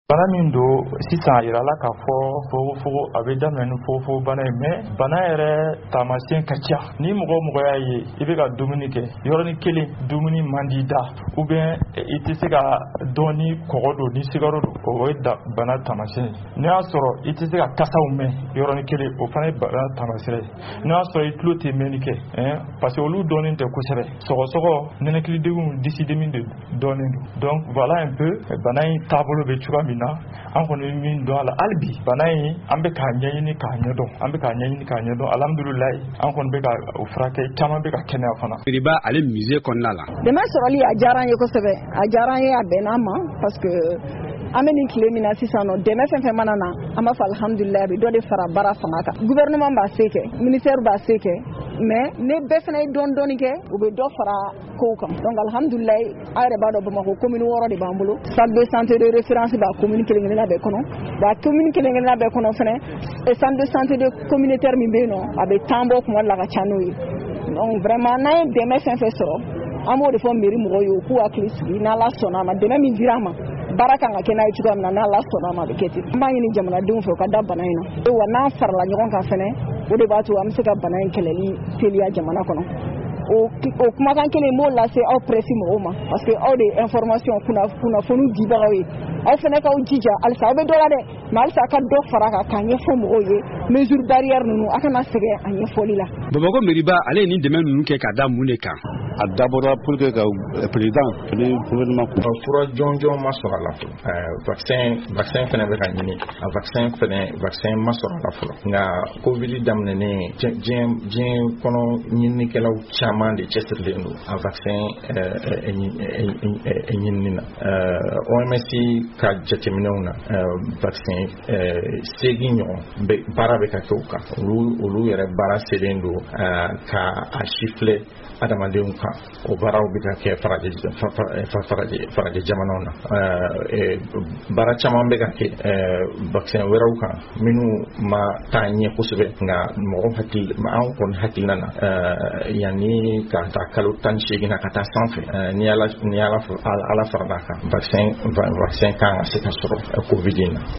Bana min do sisan yirala k'a fɔ fogo a bɛ daminɛ ni fogo bana ye mais bana yɛrɛ taamasiyɛn ka ca ni mɔgɔ y'a ye i bɛ ka dumuni kɛ yɔrɔnin kelen dumuni man di da ou bien i tɛ se ka dɔn ni kɔgɔ don ni sigaro don o ye bana taamasiyɛn ye n'i y'a sɔrɔ i tɛ se ka kasaw mɛn yɔrɔnin kelen o fana ye bana taamasiyɛn ye n'i y'a sɔrɔ i tulo tɛ mɛnni kɛ parce que olu dɔnnen tɛ kosɛbɛ sɔgɔsɔgɔ nɛnɛkilidegun disidemi de dɔnnen don donc voilà un peu bana in taabolo bɛ cogoya min na an kɔni min dɔn a la hali bi bana in an bɛ k'a ɲɛɲini k'a ɲɛdɔn alhamdulilayi an kɔni bɛ ka o furakɛ caman bɛ ka kɛnɛya fana. Riba ale musée kɔnɔna la. Dɛmɛ sɔrɔli a diyara an ye kosɛbɛ a diyara an ye a bɛnna an ma parce que an bɛ nin tile min na sisan nɔ dɛmɛ fɛn fɛn mana na an b'a fɔ alhamdulilayi a bɛ dɔ de fara baara fanga kan gouvernement b'a se kɛ ministère b'a se kɛ mais ne bɛɛ fana ye dɔɔni kɛ u bɛ dɔ fara kow kan donc alhamdulilayi a yɛrɛ b'a dɔn Bamakɔ commune 6 de b'an bolo salle de santé de référence b'a commune kelen-kelenna bɛɛ kɔnɔ wa commune kelen-kelenna bɛɛ kɔnɔ fana centre de santé de communautaire min bɛ yen nɔ a bɛ temps bɔ kuma la ka ca n'o ye donc vraiment n'an ye dɛmɛ fɛn fɛn sɔrɔ an b'o de fɔ mairie mɔgɔw ye u k'u hakili sigi n'Ala sɔnna a ma dɛmɛ min dira an ma baara kan ka kɛ n'a ye cogoya min na n'Ala sɔnna a ma a bɛ kɛ ten an b'a ɲini jamanadenw fɛ u ka da bana in na wa n'an farala ɲɔgɔn kan fɛnɛ o de b'a to an bɛ se ka bana in kɛlɛli teliya jamana kɔnɔ o kumakan kelen b'o lase aw presse mɔgɔw ma parce que aw de ye information kunnafoni dibagaw ye aw fɛnɛ k'aw jija halisa aw bɛ dɔ la dɛ mais halisa a ka dɔ fara kan k'a ɲɛfɔ mɔgɔw ye mesure barrière ninnu a kana sɛgɛn a ɲɛfɔli la. Bamakɔ mairie ale ye nin dɛmɛ ninnu kɛ k'a da mun de kan. A dabɔra pour que ka président ni gouvernement fura jɔnjɔn ma sɔrɔ a la fɔlɔ vaccin fɛnɛ bɛ ka ɲini a vaccin ma sɔrɔ a la fɔlɔ nka covid daminɛnen diɲɛ kɔnɔ ɲininikɛlaw caman de cɛsirilen don a vaccin ɲinini na OMS ka jateminɛw na vaccin 8 ɲɔgɔn baara bɛ ka kɛ o kan olu yɛrɛ baara selen don ka a chiffrer adamadenw kan o baaraw bɛ ka kɛ farajɛ jamanaw na baara caman bɛ ka kɛ vaccin wɛrɛw kan minnu ma taa ɲɛ kosɛbɛ nka anw kɔni hakilina na yanni ka taa kalo 18 na ka taa sanfɛ ni ala farala kan vaccin kan ka se ka sɔrɔ covid in na.